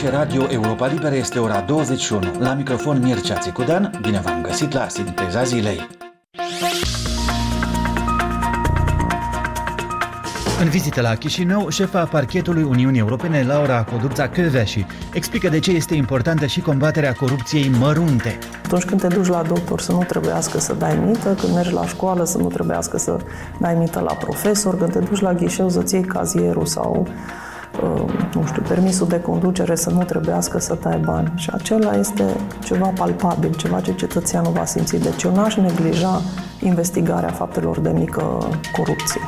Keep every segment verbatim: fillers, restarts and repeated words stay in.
Aici Radio Europa Liberă, este ora douăzeci și unu. La microfon Mircea Țicudean, bine v-am găsit la Sinteza Zilei. În vizită la Chișinău, șefa parchetului Uniunii Europene, Laura Codruța-Kövesi, explică de ce este importantă și combaterea corupției mărunte. Atunci când te duci la doctor să nu trebuiască să dai mită, când mergi la școală să nu trebuiască să dai mită la profesor, când te duci la ghișeu să-ți iei cazierul sau, nu știu, permisul de conducere să nu trebuiască să dai bani. Și acela este ceva palpabil, ceva ce cetățeanul va simți. Deci eu n-aș neglija investigarea faptelor de mică corupție.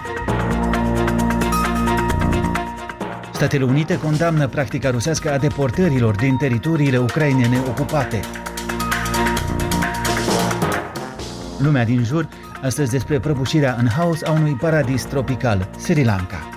Statele Unite condamnă practica rusească a deportărilor din teritoriile ucrainene ocupate. Lumea din jur, astăzi despre prăbușirea în haos a unui paradis tropical, Sri Lanka.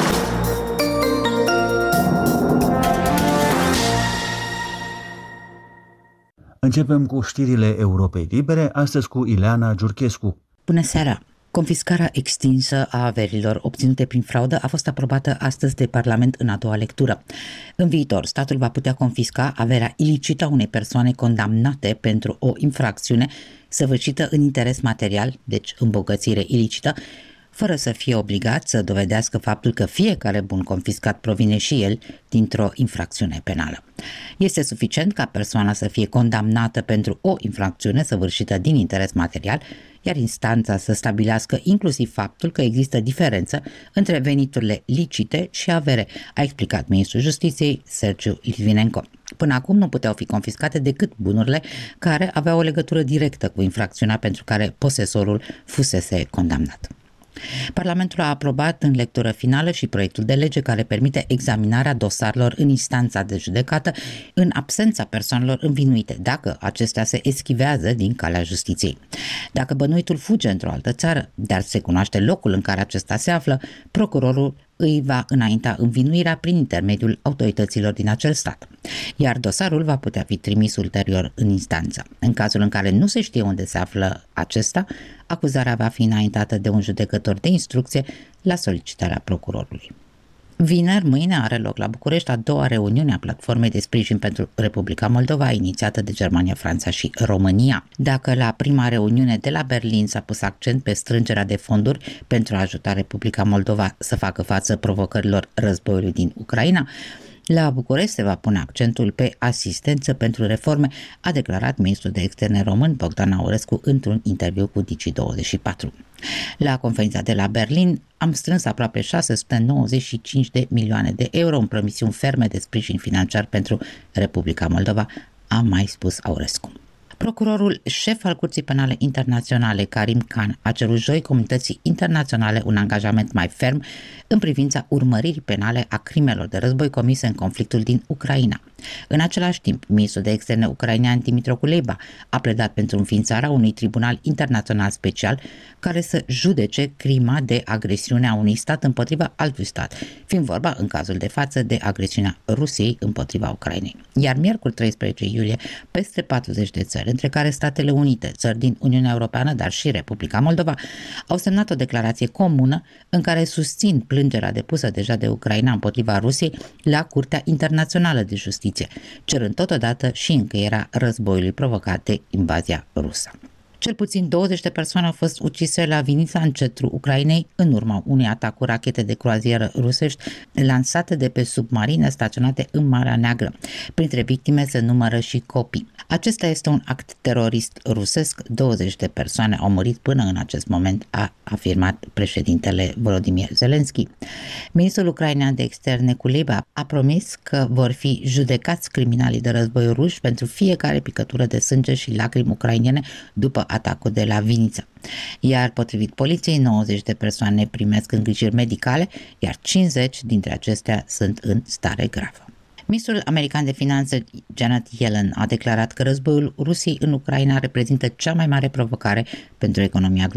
Începem cu știrile Europei Libere, astăzi cu Ileana Giurchescu. Bună seara! Confiscarea extinsă a averilor obținute prin fraudă a fost aprobată astăzi de Parlament în a doua lectură. În viitor, statul va putea confisca averea ilicită a unei persoane condamnate pentru o infracțiune săvârșită în interes material, deci îmbogățire ilicită, fără să fie obligat să dovedească faptul că fiecare bun confiscat provine și el dintr-o infracțiune penală. Este suficient ca persoana să fie condamnată pentru o infracțiune săvârșită din interes material, iar instanța să stabilească inclusiv faptul că există diferență între veniturile licite și avere, a explicat ministrul Justiției Sergiu Litvinenko. Până acum nu puteau fi confiscate decât bunurile care aveau o legătură directă cu infracțiunea pentru care posesorul fusese condamnat. Parlamentul a aprobat în lectură finală și proiectul de lege care permite examinarea dosarelor în instanța de judecată în absența persoanelor învinuite, dacă acestea se eschivează din calea justiției. Dacă bănuitul fuge într-o altă țară, dar se cunoaște locul în care acesta se află, procurorul îi va înainta învinuirea prin intermediul autorităților din acel stat, iar dosarul va putea fi trimis ulterior în instanță. În cazul în care nu se știe unde se află acesta, acuzarea va fi înaintată de un judecător de instrucție la solicitarea procurorului. Vineri, mâine, are loc la București a doua reuniune a Platformei de Sprijin pentru Republica Moldova, inițiată de Germania, Franța și România. Dacă la prima reuniune de la Berlin s-a pus accent pe strângerea de fonduri pentru a ajuta Republica Moldova să facă față provocărilor războiului din Ucraina, la București se va pune accentul pe asistență pentru reforme, a declarat ministrul de externe român Bogdan Aurescu într-un interviu cu Digi douăzeci și patru. La conferința de la Berlin am strâns aproape șase sute nouăzeci și cinci de milioane de euro în promisiuni ferme de sprijin financiar pentru Republica Moldova, a mai spus Aurescu. Procurorul șef al Curții Penale Internaționale, Karim Khan, a cerut joi comunității internaționale un angajament mai ferm în privința urmăririi penale a crimelor de război comise în conflictul din Ucraina. În același timp, ministrul de externe ucrainean Dmytro Kuleba a pledat pentru înființarea unui tribunal internațional special care să judece crima de agresiune a unui stat împotriva altui stat, fiind vorba în cazul de față de agresiunea Rusiei împotriva Ucrainei. Iar miercuri treisprezece iulie, peste patruzeci de țări, între care Statele Unite, țări din Uniunea Europeană, dar și Republica Moldova, au semnat o declarație comună în care susțin plângerea depusă deja de Ucraina împotriva Rusiei la Curtea Internațională de Justiție, cerând totodată și încheierea războiului provocat de invazia rusă. Cel puțin douăzeci de persoane au fost ucise la Vinița, în centrul Ucrainei, în urma unui atac cu rachete de croazieră rusești lansate de pe submarine staționate în Marea Neagră. Printre victime se numără și copii. Acesta este un act terorist rusesc. douăzeci de persoane au murit până în acest moment, a afirmat președintele Volodymyr Zelensky. Ministrul ucrainean de externe Kuleba a promis că vor fi judecați criminalii de război ruși pentru fiecare picătură de sânge și lacrimi ucrainene după atacul de la Vinița. Iar potrivit poliției, nouăzeci de persoane primesc îngrijiri medicale, iar cincizeci dintre acestea sunt în stare gravă. Ministrul american de finanțe Janet Yellen a declarat că războiul Rusiei în Ucraina reprezintă cea mai mare provocare pentru economia globală.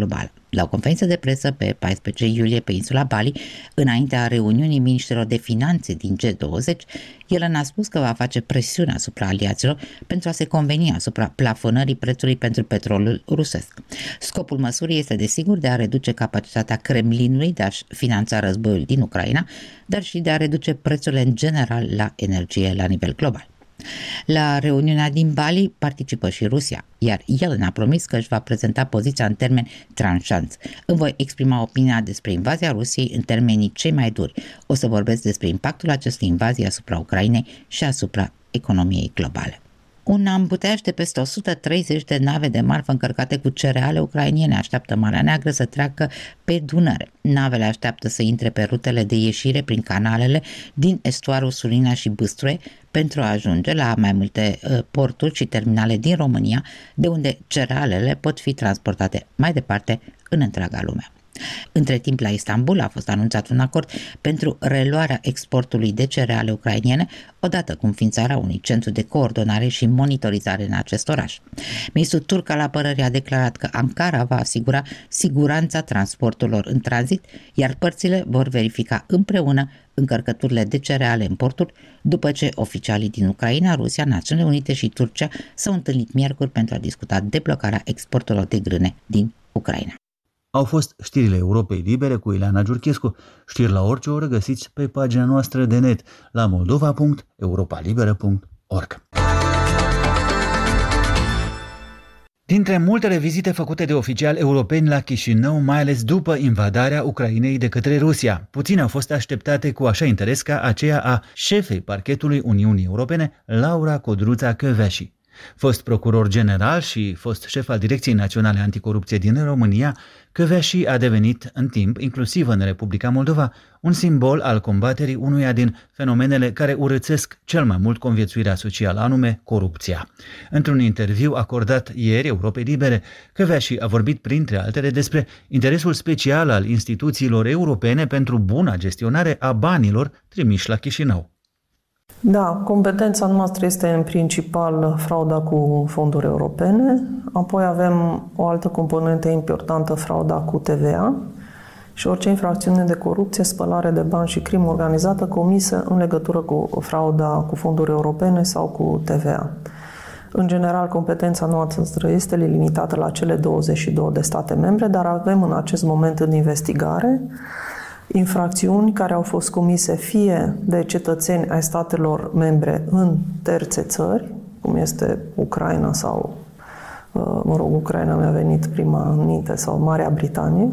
La o conferință de presă pe paisprezece iulie pe insula Bali, înaintea reuniunii miniștrilor de finanțe din G douăzeci, el a spus că va face presiune asupra aliaților pentru a se conveni asupra plafonării prețului pentru petrolul rusesc. Scopul măsurii este desigur de a reduce capacitatea Kremlinului de a-și finanța războiul din Ucraina, dar și de a reduce prețurile în general la energie la nivel global. La reuniunea din Bali participă și Rusia, iar el ne-a promis că își va prezenta poziția în termeni tranșanți. Îmi voi exprima opinia despre invazia Rusiei în termenii cei mai duri. O să vorbesc despre impactul acestei invazii asupra Ucrainei și asupra economiei globale. Un ambuteaj de peste o sută treizeci de nave de marfă încărcate cu cereale ucrainiene așteaptă Marea Neagră să treacă pe Dunăre. Navele așteaptă să intre pe rutele de ieșire prin canalele din estuarul Sulina și Bâstroe pentru a ajunge la mai multe uh, porturi și terminale din România, de unde cerealele pot fi transportate mai departe în întreaga lume. Între timp, la Istanbul a fost anunțat un acord pentru reluarea exportului de cereale ucrainiene, odată cu înființarea unui centru de coordonare și monitorizare în acest oraș. Ministrul turc al apărării a declarat că Ankara va asigura siguranța transporturilor în tranzit, iar părțile vor verifica împreună încărcăturile de cereale în porturi, după ce oficialii din Ucraina, Rusia, Națiunile Unite și Turcia s-au întâlnit miercuri pentru a discuta deblocarea exporturilor de grâne din Ucraina. Au fost știrile Europei Libere cu Ileana Giurchescu. Știri la orice oră găsiți pe pagina noastră de net la moldova punct europa liberă punct org. Dintre multele vizite făcute de oficiali europeni la Chișinău, mai ales după invadarea Ucrainei de către Rusia, puține au fost așteptate cu așa interes ca aceea a șefei parchetului Uniunii Europene, Laura Codruța Kövesi. Fost procuror general și fost șef al Direcției Naționale Anticorupție din România, Kövesi a devenit în timp, inclusiv în Republica Moldova, un simbol al combaterii unuia din fenomenele care urățesc cel mai mult conviețuirea socială, anume corupția. Într-un interviu acordat ieri Europei Libere, Kövesi a vorbit printre altele despre interesul special al instituțiilor europene pentru buna gestionare a banilor trimiși la Chișinău. Da, competența noastră este în principal frauda cu fonduri europene, apoi avem o altă componentă importantă, frauda cu T V A și orice infracțiune de corupție, spălare de bani și crimă organizată comisă în legătură cu frauda cu fonduri europene sau cu T V A. În general, competența noastră este limitată la cele douăzeci și două de state membre, dar avem în acest moment în investigare infracțiuni care au fost comise fie de cetățeni ai statelor membre în terțe țări, cum este Ucraina sau, mă rog, Ucraina mi-a venit prima în minte, sau Marea Britanie,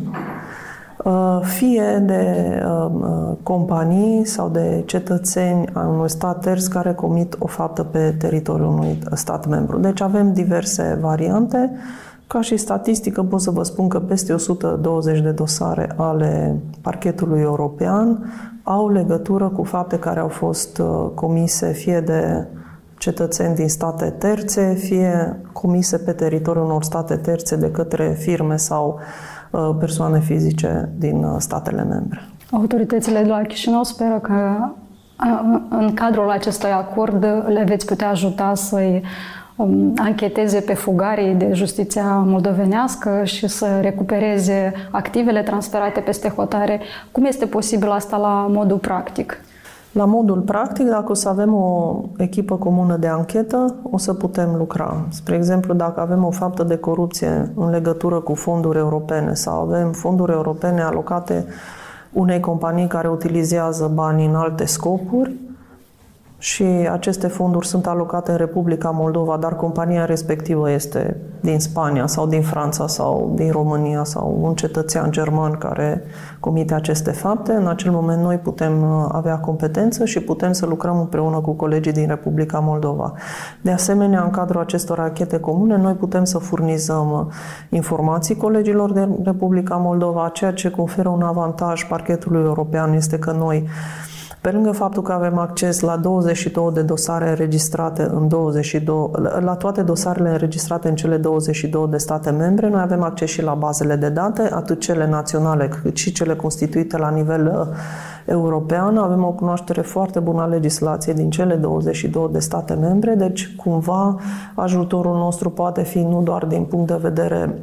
fie de companii sau de cetățeni ai unui stat terț care comit o faptă pe teritoriul unui stat membru. Deci avem diverse variante. Ca și statistică pot să vă spun că peste o sută douăzeci de dosare ale parchetului european au legătură cu fapte care au fost comise fie de cetățeni din state terțe, fie comise pe teritoriul unor state terțe de către firme sau persoane fizice din statele membre. Autoritățile de la Chișinău speră că în cadrul acestui acord le veți putea ajuta să-i ancheteze pe fugarii de justiția moldovenească și să recupereze activele transferate peste hotare. Cum este posibil asta la modul practic? La modul practic, dacă o să avem o echipă comună de anchetă, o să putem lucra. Spre exemplu, dacă avem o faptă de corupție în legătură cu fonduri europene sau avem fonduri europene alocate unei companii care utilizează banii în alte scopuri, și aceste fonduri sunt alocate în Republica Moldova, dar compania respectivă este din Spania sau din Franța sau din România sau un cetățean german care comite aceste fapte, în acel moment noi putem avea competență și putem să lucrăm împreună cu colegii din Republica Moldova. De asemenea, în cadrul acestor anchete comune, noi putem să furnizăm informații colegilor din Republica Moldova, ceea ce conferă un avantaj parchetului european este că noi, pe lângă faptul că avem acces la douăzeci și două de dosare înregistrate în douăzeci și doi, la toate dosarele înregistrate în cele douăzeci și două de state membre, noi avem acces și la bazele de date, atât cele naționale cât și cele constituite la nivel european. Avem o cunoaștere foarte bună a legislației din cele douăzeci și două de state membre, deci cumva ajutorul nostru poate fi nu doar din punct de vedere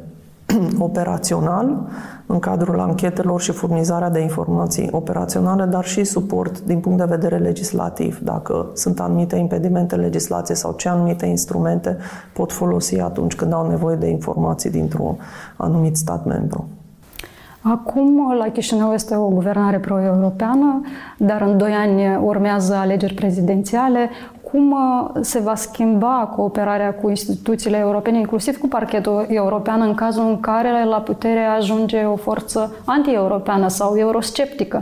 operațional, în cadrul anchetelor și furnizarea de informații operaționale, dar și suport din punct de vedere legislativ, dacă sunt anumite impedimente în legislație sau ce anumite instrumente pot folosi atunci când au nevoie de informații dintr-un anumit stat membru. Acum, la Chișinău este o guvernare pro-europeană, dar în doi ani urmează alegeri prezidențiale. Cum se va schimba cooperarea cu instituțiile europene, inclusiv cu parchetul european, în cazul în care la putere ajunge o forță anti-europeană sau eurosceptică?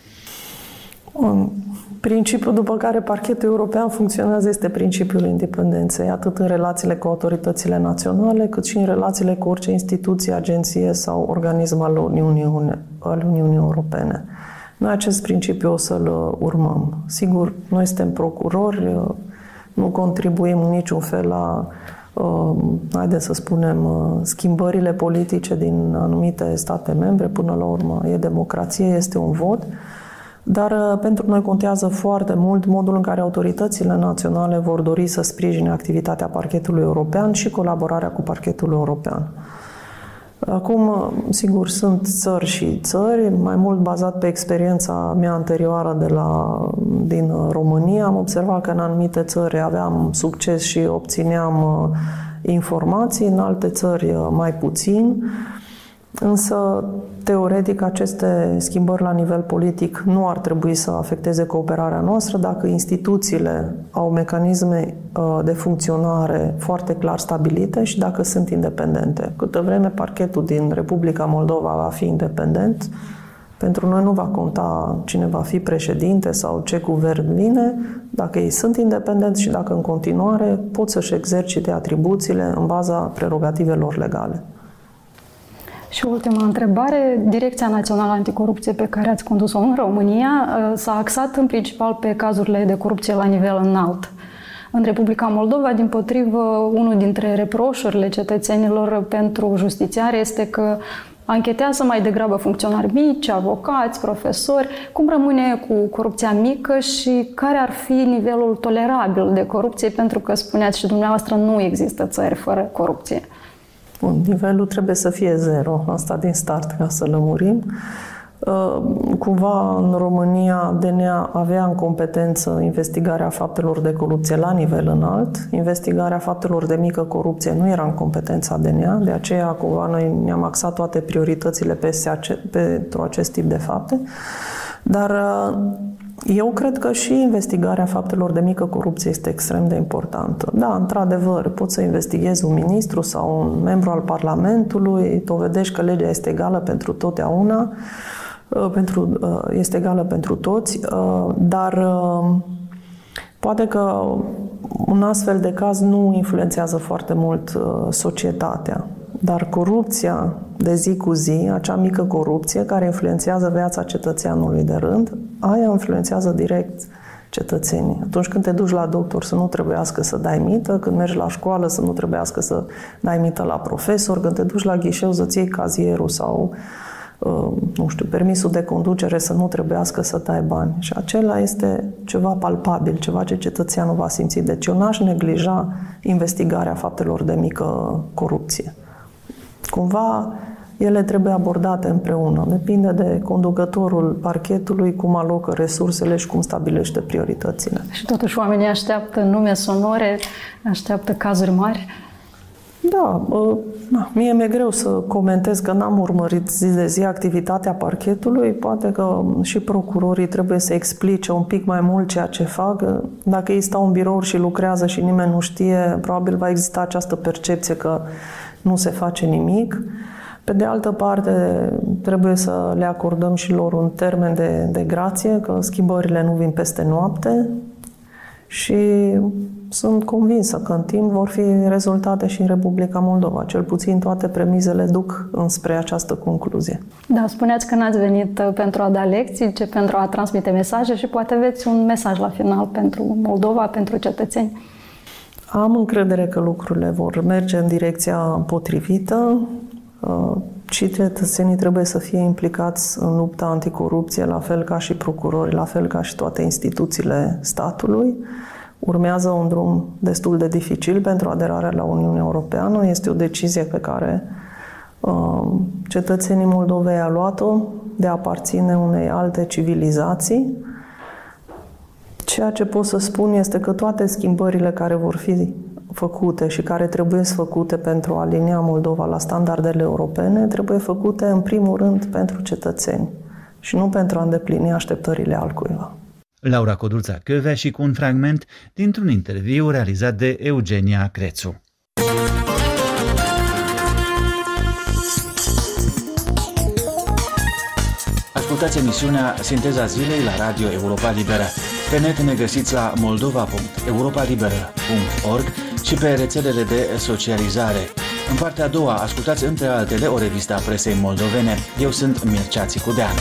Principiul după care parchetul european funcționează este principiul independenței, atât în relațiile cu autoritățile naționale, cât și în relațiile cu orice instituție, agenție sau organism al Uniunii, al Uniunii Europene. Noi acest principiu o să-l urmăm. Sigur, noi suntem procurori, nu contribuim în niciun fel la, haideți să spunem, schimbările politice din anumite state membre. Până la urmă e democrație, este un vot. Dar pentru noi contează foarte mult modul în care autoritățile naționale vor dori să sprijine activitatea parchetului european și colaborarea cu parchetul european. Acum, sigur, sunt țări și țări, mai mult bazat pe experiența mea anterioară de la, din România. Am observat că în anumite țări aveam succes și obțineam informații, în alte țări mai puțin. Însă, teoretic, aceste schimbări la nivel politic nu ar trebui să afecteze cooperarea noastră dacă instituțiile au mecanisme de funcționare foarte clar stabilite și dacă sunt independente. Câtă vreme parchetul din Republica Moldova va fi independent, pentru noi nu va conta cine va fi președinte sau ce guvern vine, dacă ei sunt independenți și dacă în continuare pot să-și exercite atribuțiile în baza prerogativelor legale. Și ultima întrebare, Direcția Națională Anticorupție pe care ați condus-o în România s-a axat în principal pe cazurile de corupție la nivel înalt. În Republica Moldova, dimpotrivă, unul dintre reproșurile cetățenilor pentru justițiari este că anchetează mai degrabă funcționari mici, avocați, profesori. Cum rămâne cu corupția mică și care ar fi nivelul tolerabil de corupție? Pentru că, spuneați și dumneavoastră, nu există țări fără corupție. Bun, nivelul trebuie să fie zero, asta din start, ca să lămurim. Cumva, în România, D N A avea în competență investigarea faptelor de corupție la nivel înalt. Investigarea faptelor de mică corupție nu era în competența D N A, de aceea, cumva, noi ne-am axat toate prioritățile pentru acest tip de fapte. Dar eu cred că și investigarea faptelor de mică corupție este extrem de importantă. Da, într-adevăr, poți să investighezi un ministru sau un membru al Parlamentului, dovedești că legea este egală pentru totdeauna, pentru, este egală pentru toți, dar poate că un astfel de caz nu influențează foarte mult societatea. Dar corupția de zi cu zi, acea mică corupție care influențează viața cetățeanului de rând, aia influențează direct cetățenii. Atunci când te duci la doctor să nu trebuiască să dai mită, când mergi la școală să nu trebuiască să dai mită la profesor, când te duci la ghișeu să-ți iei cazierul sau, nu știu, permisul de conducere să nu trebuiască să dai bani. Și acela este ceva palpabil, ceva ce cetățeanul va simți. Deci eu n-aș neglija investigarea faptelor de mică corupție. Cumva, ele trebuie abordate împreună. Depinde de conducătorul parchetului, cum alocă resursele și cum stabilește prioritățile. Și totuși oamenii așteaptă nume sonore, așteaptă cazuri mari. Da, mie mi-e greu să comentez că n-am urmărit zi de zi activitatea parchetului. Poate că și procurorii trebuie să explice un pic mai mult ceea ce fac. Dacă ei stau în birou și lucrează și nimeni nu știe, probabil va exista această percepție că nu se face nimic. Pe de altă parte, trebuie să le acordăm și lor un termen de, de grație, că schimbările nu vin peste noapte și sunt convinsă că în timp vor fi rezultate și în Republica Moldova. Cel puțin toate premizele duc înspre această concluzie. Da, spuneați că n-ați venit pentru a da lecții, ci pentru a transmite mesaje și poate aveți un mesaj la final pentru Moldova, pentru cetățeni. Am încredere că lucrurile vor merge în direcția potrivită. Și cetățenii trebuie să fie implicați în lupta anticorupție, la fel ca și procurorii, la fel ca și toate instituțiile statului. Urmează un drum destul de dificil pentru aderarea la Uniunea Europeană. Este o decizie pe care Cetățenii Moldovei au luat-o de a aparține unei alte civilizații. Ceea ce pot să spun este că toate schimbările care vor fi făcute și care trebuie făcute pentru a alinia Moldova la standardele europene, trebuie făcute în primul rând pentru cetățeni și nu pentru a îndeplini așteptările altcuiva. Laura Codruța-Căvea și cu un fragment dintr-un interviu realizat de Eugenia Crețu. Ascultați emisiunea Sinteza Zilei la Radio Europa Liberă. Pe net ne găsiți la moldova punct europa liberă punct org și pe rețelele de socializare. În partea a doua ascultați între altele o revistă a presei moldovene. Eu sunt Mircea Țicudean.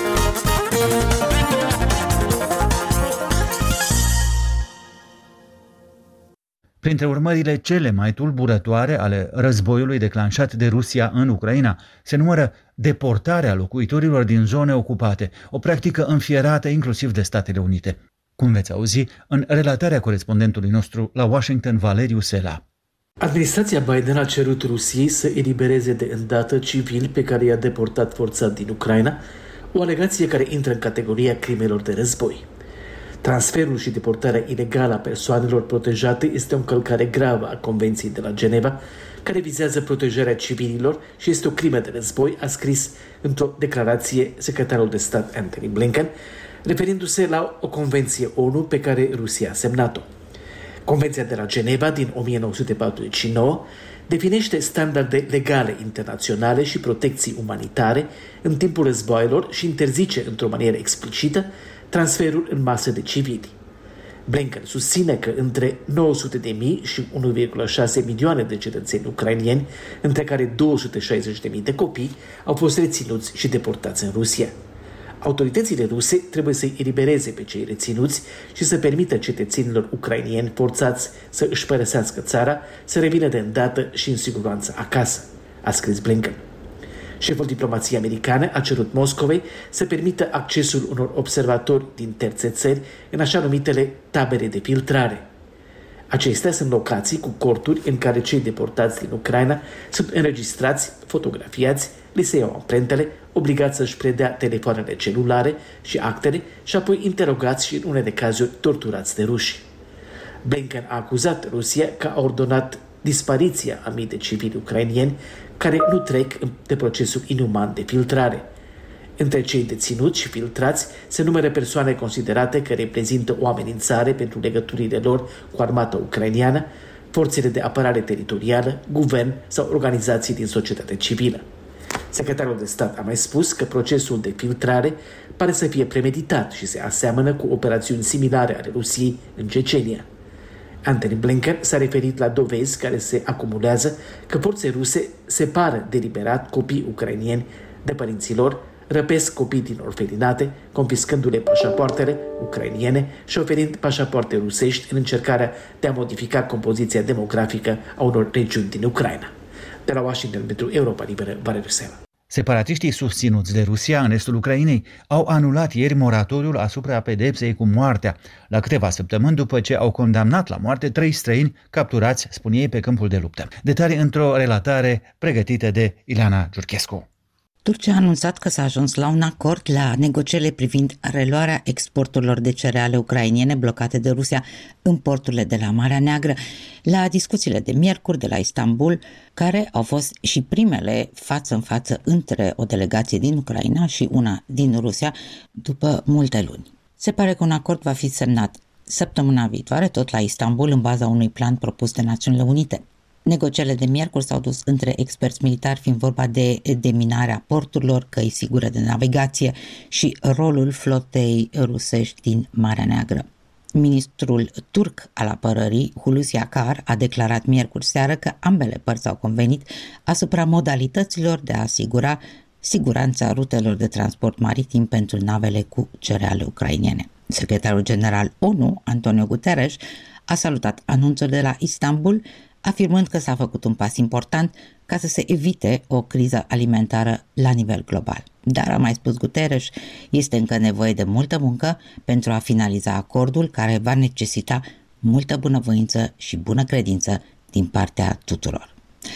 Printre urmările cele mai tulburătoare ale războiului declanșat de Rusia în Ucraina se numără deportarea locuitorilor din zone ocupate, o practică înfierată inclusiv de Statele Unite. Cum veți auzi în relatarea corespondentului nostru la Washington, Valeriu Sela. Administrația Biden a cerut Rusiei să elibereze de îndată civili pe care i-a deportat forțat din Ucraina, o alegație care intră în categoria crimelor de război. Transferul și deportarea ilegală a persoanelor protejate este o încălcare gravă a Convenției de la Geneva, care vizează protejarea civililor și este o crimă de război, a scris într-o declarație secretarul de stat Antony Blinken, referindu-se la o convenție ONU pe care Rusia a semnat-o. Convenția de la Geneva din o mie nouă sute patruzeci și nouă definește standarde legale internaționale și protecții umanitare în timpul războaielor și interzice într-o manieră explicită transferul în masă de civili. Blinken susține că între nouă sute de mii și unu virgulă șase milioane de cetățeni ucrainieni, între care două sute șaizeci de mii de copii, au fost reținuți și deportați în Rusia. Autoritățile ruse trebuie să-i elibereze pe cei reținuți și să permită cetățenilor ucrainieni forțați să își părăsească țara, să revină de îndată și în siguranță acasă, a scris Blinken. Șeful diplomației americane a cerut Moscovei să permită accesul unor observatori din terțe țări în așa numitele tabere de filtrare. Acestea sunt locații cu corturi în care cei deportați din Ucraina sunt înregistrați, fotografiați, li se iau amprentele, obligați să-și predea telefoanele celulare și actele și apoi interogați și în unele cazuri torturați de ruși. Blinken a acuzat Rusia că a ordonat dispariția a mii de civili ucrainieni care nu trec de procesul inuman de filtrare. Între cei deținuți și filtrați se numără persoane considerate că reprezintă o amenințare pentru legăturile lor cu armata ucraineană, forțele de apărare teritorială, guvern sau organizații din societatea civilă. Secretarul de stat a mai spus că procesul de filtrare pare să fie premeditat și se aseamănă cu operațiuni similare ale Rusiei în Cecenia. Antony Blinken s-a referit la dovezi care se acumulează că forțe ruse separă deliberat copii ucrainieni de părinților, răpesc copii din orfelinate, confiscându-le pașapoartele ucrainiene și oferind pașapoarte rusești în încercarea de a modifica compoziția demografică a unor regiuni din Ucraina. De la Washington pentru Europa Liberă, Valeriu Sela. Separatiștii susținuți de Rusia în estul Ucrainei au anulat ieri moratoriul asupra pedepsei cu moartea, la câteva săptămâni după ce au condamnat la moarte trei străini capturați, spun ei, pe câmpul de luptă. Detalii într-o relatare pregătită de Ileana Giurchescu. Turcia a anunțat că s-a ajuns la un acord la negocierile privind reluarea exporturilor de cereale ucrainiene blocate de Rusia în porturile de la Marea Neagră, la discuțiile de miercuri de la Istanbul, care au fost și primele față în față între o delegație din Ucraina și una din Rusia după multe luni. Se pare că un acord va fi semnat săptămâna viitoare, tot la Istanbul, în baza unui plan propus de Națiunile Unite. Negocierile de miercuri s-au dus între experți militari, fiind vorba de deminarea porturilor, căi sigure de navigație și rolul flotei rusești din Marea Neagră. Ministrul turc al apărării, Hulusi Akar, a declarat miercuri seară că ambele părți au convenit asupra modalităților de a asigura siguranța rutelor de transport maritim pentru navele cu cereale ucrainene. Secretarul general ONU, Antonio Guterres, a salutat anunțul de la Istanbul, afirmând că s-a făcut un pas important ca să se evite o criză alimentară la nivel global. Dar, a mai spus Guterres, este încă nevoie de multă muncă pentru a finaliza acordul care va necesita multă bunăvoință și bună credință din partea tuturor.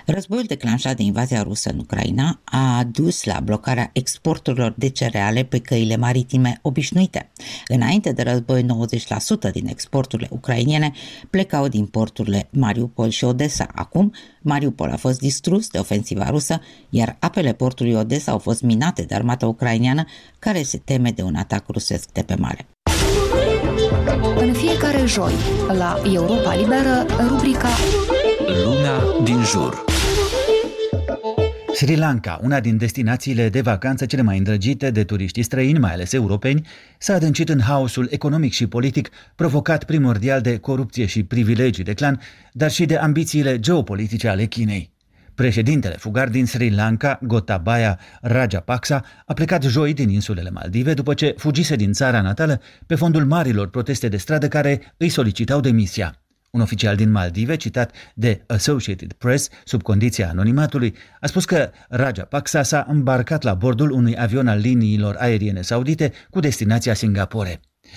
Războiul declanșat de invazia rusă în Ucraina a dus la blocarea exporturilor de cereale pe căile maritime obișnuite. Înainte de război, nouăzeci la sută din exporturile ucrainene plecau din porturile Mariupol și Odessa. Acum, Mariupol a fost distrus de ofensiva rusă, iar apele portului Odessa au fost minate de armata ucraineană, care se teme de un atac rusesc de pe mare. În fiecare joi, la Europa Liberă, rubrica Lumea din jur. Sri Lanka, una din destinațiile de vacanță cele mai îndrăgite de turiștii străini, mai ales europeni, s-a adâncit în haosul economic și politic provocat primordial de corupție și privilegii de clan, dar și de ambițiile geopolitice ale Chinei. Președintele fugar din Sri Lanka, Gotabaya Rajapaksa, a plecat joi din insulele Maldive după ce fugise din țara natală pe fondul marilor proteste de stradă care îi solicitau demisia. Un oficial din Maldive, citat de Associated Press, sub condiția anonimatului, a spus că Rajapaksa s-a îmbarcat la bordul unui avion al liniilor aeriene saudite cu destinația Singapore.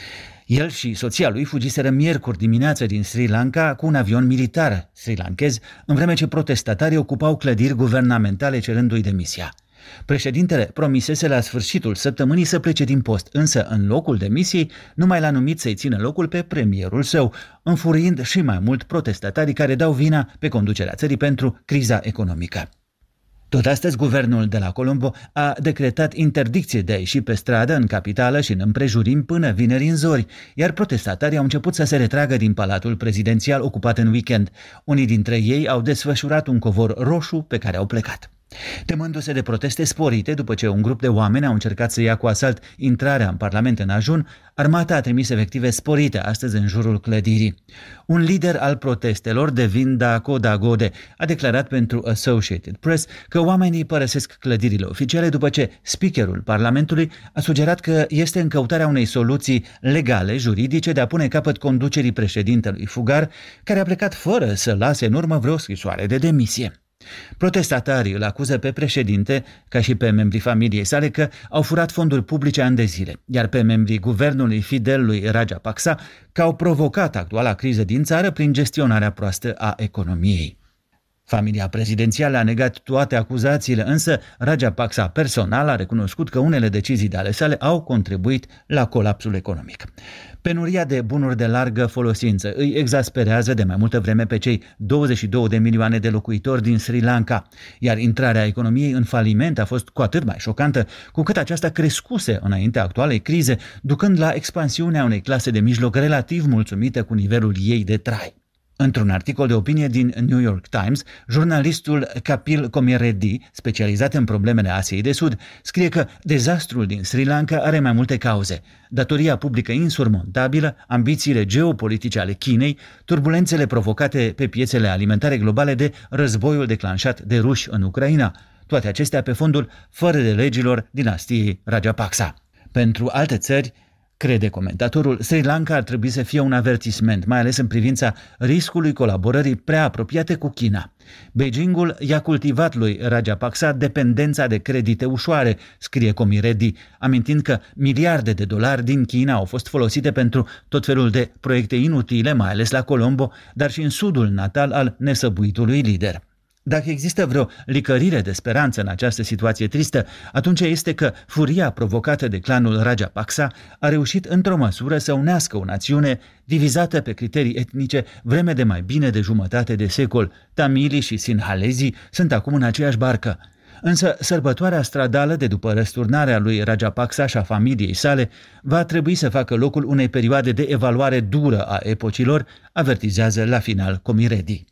El și soția lui fugiseră miercuri dimineață din Sri Lanka cu un avion militar sri-lankez, în vreme ce protestatarii ocupau clădiri guvernamentale cerându-i demisia. Președintele promisese la sfârșitul săptămânii să plece din post, însă în locul demisiei nu mai l-a numit să-i țină locul pe premierul său, înfuriind și mai mult protestatarii care dau vina pe conducerea țării pentru criza economică. Tot astăzi, guvernul de la Colombo a decretat interdicție de a ieși pe stradă în capitală și în împrejurim până vineri în zori, iar protestatarii au început să se retragă din palatul prezidențial ocupat în weekend. Unii dintre ei au desfășurat un covor roșu pe care au plecat. Temându-se de proteste sporite după ce un grup de oameni au încercat să ia cu asalt intrarea în Parlament în ajun, armata a trimis efective sporite astăzi în jurul clădirii. Un lider al protestelor, Devinda Kodagode, a declarat pentru Associated Press că oamenii părăsesc clădirile oficiale după ce speakerul Parlamentului a sugerat că este în căutarea unei soluții legale, juridice, de a pune capăt conducerii președintelui fugar, care a plecat fără să lase în urmă vreo scrisoare de demisie. Protestatarii îl acuză pe președinte, ca și pe membrii familiei sale, că au furat fonduri publice ani de zile, iar pe membrii guvernului fidel lui Rajapaksa că au provocat actuala criză din țară prin gestionarea proastă a economiei. Familia prezidențială a negat toate acuzațiile, însă Rajapaksa personal a recunoscut că unele decizii de ale sale au contribuit la colapsul economic. Penuria de bunuri de largă folosință îi exasperează de mai multă vreme pe cei douăzeci și două de milioane de locuitori din Sri Lanka, iar intrarea economiei în faliment a fost cu atât mai șocantă, cu cât aceasta crescuse înaintea actualei crize, ducând la expansiunea unei clase de mijloc relativ mulțumite cu nivelul ei de trai. Într-un articol de opinie din New York Times, jurnalistul Kapil Komireddy, specializat în problemele Asiei de Sud, scrie că dezastrul din Sri Lanka are mai multe cauze: datoria publică insurmontabilă, ambițiile geopolitice ale Chinei, turbulențele provocate pe piețele alimentare globale de războiul declanșat de ruși în Ucraina, toate acestea pe fondul fără de legilor dinastiei Rajapaksa. Pentru alte țări, crede comentatorul, Sri Lanka ar trebui să fie un avertisment, mai ales în privința riscului colaborării prea apropiate cu China. Beijingul i-a cultivat lui Rajapaksa dependența de credite ușoare, scrie Komireddy, amintind că miliarde de dolari din China au fost folosite pentru tot felul de proiecte inutile, mai ales la Colombo, dar și în sudul natal al nesăbuitului lider. Dacă există vreo licărire de speranță în această situație tristă, atunci este că furia provocată de clanul Rajapaksa a reușit într-o măsură să unească o națiune divizată pe criterii etnice vreme de mai bine de jumătate de secol. Tamilii și sinhalezii sunt acum în aceeași barcă. Însă sărbătoarea stradală de după răsturnarea lui Rajapaksa și a familiei sale va trebui să facă locul unei perioade de evaluare dură a epocilor, avertizează la final Komireddy.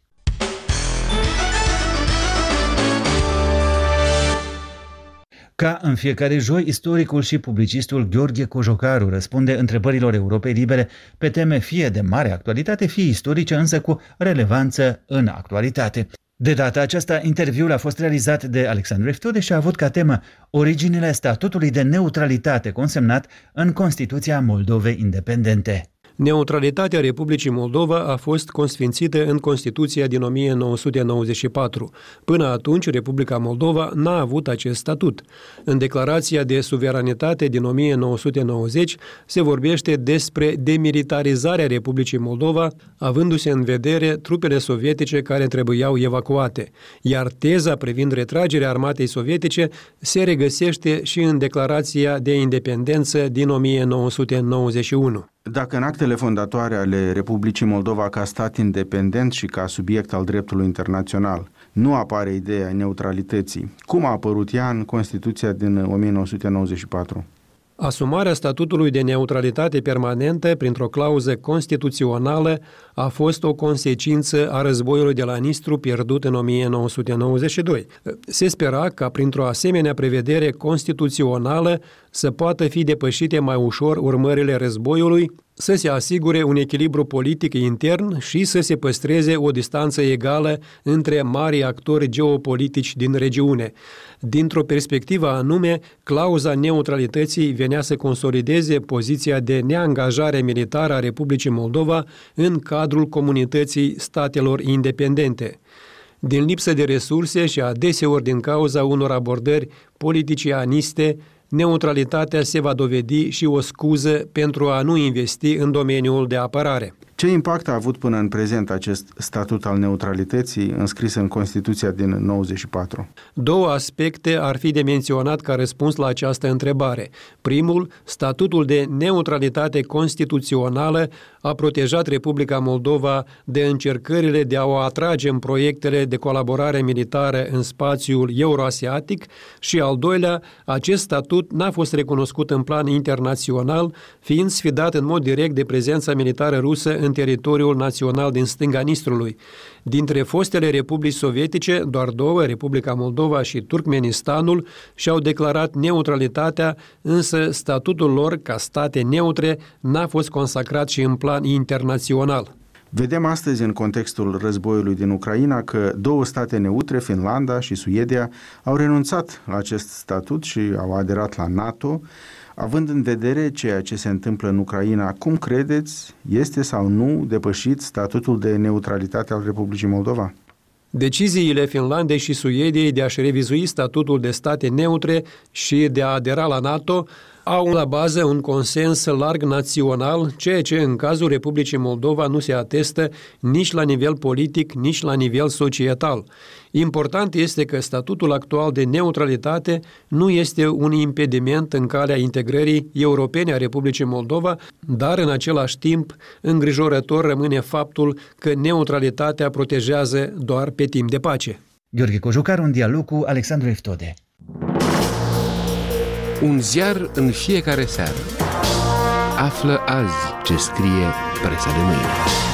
Ca în fiecare joi, istoricul și publicistul Gheorghe Cojocaru răspunde întrebărilor Europei Libere pe teme fie de mare actualitate, fie istorice, însă cu relevanță în actualitate. De data aceasta, interviul a fost realizat de Alexandru Eftude și a avut ca temă originile statutului de neutralitate consemnat în Constituția Moldovei independente. Neutralitatea Republicii Moldova a fost consfințită în Constituția din o mie nouă sute nouăzeci și patru. Până atunci, Republica Moldova n-a avut acest statut. În Declarația de Suveranitate din o mie nouă sute nouăzeci se vorbește despre demilitarizarea Republicii Moldova, avându-se în vedere trupele sovietice care trebuiau evacuate, iar teza privind retragerea armatei sovietice se regăsește și în Declarația de Independență din o mie nouă sute nouăzeci și unu. Dacă în actele fondatoare ale Republicii Moldova ca stat independent și ca subiect al dreptului internațional nu apare ideea neutralității, cum a apărut ea în Constituția din o mie nouă sute nouăzeci și patru? Asumarea statutului de neutralitate permanentă printr-o clauză constituțională a fost o consecință a războiului de la Nistru pierdut în o mie nouă sute nouăzeci și doi. Se spera ca printr-o asemenea prevedere constituțională să poată fi depășite mai ușor urmările războiului, să se asigure un echilibru politic intern și să se păstreze o distanță egală între mari actori geopolitici din regiune. Dintr-o perspectivă anume, clauza neutralității venea să consolideze poziția de neangajare militară a Republicii Moldova în cadrul comunității statelor independente. Din lipsă de resurse și adeseori din cauza unor abordări politicianiste, neutralitatea se va dovedi și o scuză pentru a nu investi în domeniul de apărare. Ce impact a avut până în prezent acest statut al neutralității înscris în Constituția din nouăzeci și patru? Două aspecte ar fi de menționat ca răspuns la această întrebare. Primul, statutul de neutralitate constituțională a protejat Republica Moldova de încercările de a o atrage în proiectele de colaborare militară în spațiul euroasiatic și al doilea, acest statut n-a fost recunoscut în plan internațional, fiind sfidat în mod direct de prezența militară rusă în teritoriul național din stânga Nistrului. Dintre fostele republici sovietice, doar două, Republica Moldova și Turkmenistanul, și-au declarat neutralitatea, însă statutul lor ca state neutre n-a fost consacrat și în plan internațional. Vedem astăzi, în contextul războiului din Ucraina, că două state neutre, Finlanda și Suedia, au renunțat la acest statut și au aderat la NATO. Având în vedere ceea ce se întâmplă în Ucraina, cum credeți, este sau nu depășit statutul de neutralitate al Republicii Moldova? Deciziile Finlandei și Suediei de a-și revizui statutul de state neutre și de a adera la NATO au la bază un consens larg național, ceea ce în cazul Republicii Moldova nu se atestă nici la nivel politic, nici la nivel societal. Important este că statutul actual de neutralitate nu este un impediment în calea integrării europene a Republicii Moldova, dar în același timp îngrijorător rămâne faptul că neutralitatea protejează doar pe timp de pace. Gheorghe Cojucar, un dialog cu Alexandru Eftode. Un ziar în fiecare seară. Află azi ce scrie presa de mâine.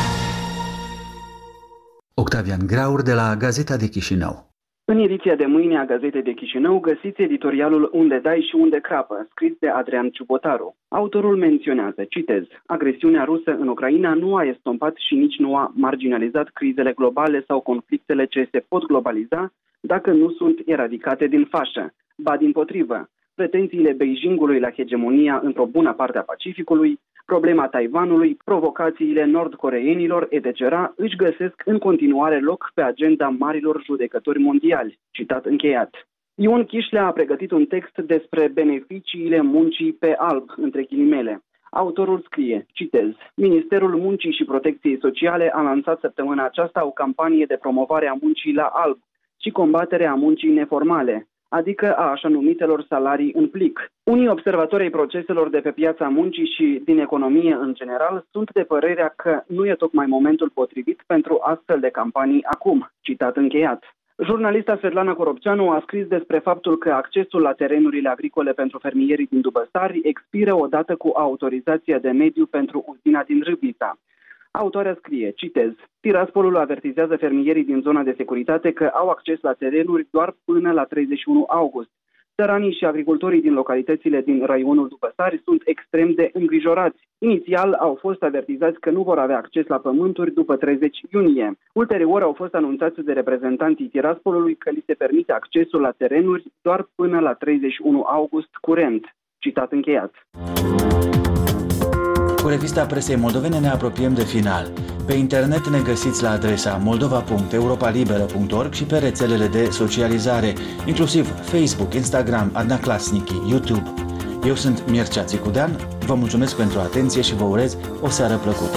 Octavian Graur de la Gazeta de Chișinău. În ediția de mâine a Gazetei de Chișinău găsiți editorialul Unde dai și unde crapă, scris de Adrian Ciubotaru. Autorul menționează, citez, agresiunea rusă în Ucraina nu a estompat și nici nu a marginalizat crizele globale sau conflictele ce se pot globaliza dacă nu sunt eradicate din fașă. Ba dimpotrivă, pretențiile Beijingului la hegemonia într-o bună parte a Pacificului, problema Taiwanului, provocațiile nord-coreenilor, et cetera, își găsesc în continuare loc pe agenda marilor judecători mondiali. Citat încheiat. Ion Chișlea a pregătit un text despre beneficiile muncii pe alb, între ghilimele. Autorul scrie, citez, Ministerul Muncii și Protecției Sociale a lansat săptămâna aceasta o campanie de promovare a muncii la alb și combatere a muncii neformale, adică a așa numitelor salarii în plic. Unii observatori ai proceselor de pe piața muncii și din economie în general sunt de părerea că nu e tocmai momentul potrivit pentru astfel de campanii acum. Citat încheiat. Jurnalista Svetlana Coropceanu a scris despre faptul că accesul la terenurile agricole pentru fermierii din Dubăsari expiră odată cu autorizația de mediu pentru uzina din Râbița. Autoarea scrie, citez, Tiraspolul avertizează fermierii din zona de securitate că au acces la terenuri doar până la treizeci și unu august. Țăranii și agricultorii din localitățile din raionul Dubăsari sunt extrem de îngrijorați. Inițial au fost avertizați că nu vor avea acces la pământuri după treizeci iunie. Ulterior au fost anunțați de reprezentanții Tiraspolului că li se permite accesul la terenuri doar până la treizeci și unu august curent. Citat încheiat. revista presei moldovene ne apropiem de final. Pe internet ne găsiți la adresa moldova punct europa liberă punct org și pe rețelele de socializare, inclusiv Facebook, Instagram, Adnaclasnici, YouTube. Eu sunt Mircea Țicudean, vă mulțumesc pentru atenție și vă urez o seară plăcută.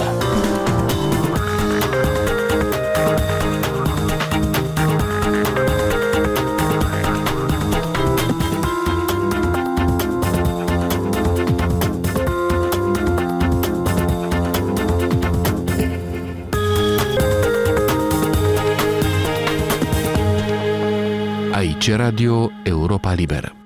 Aici Radio Europa Liberă.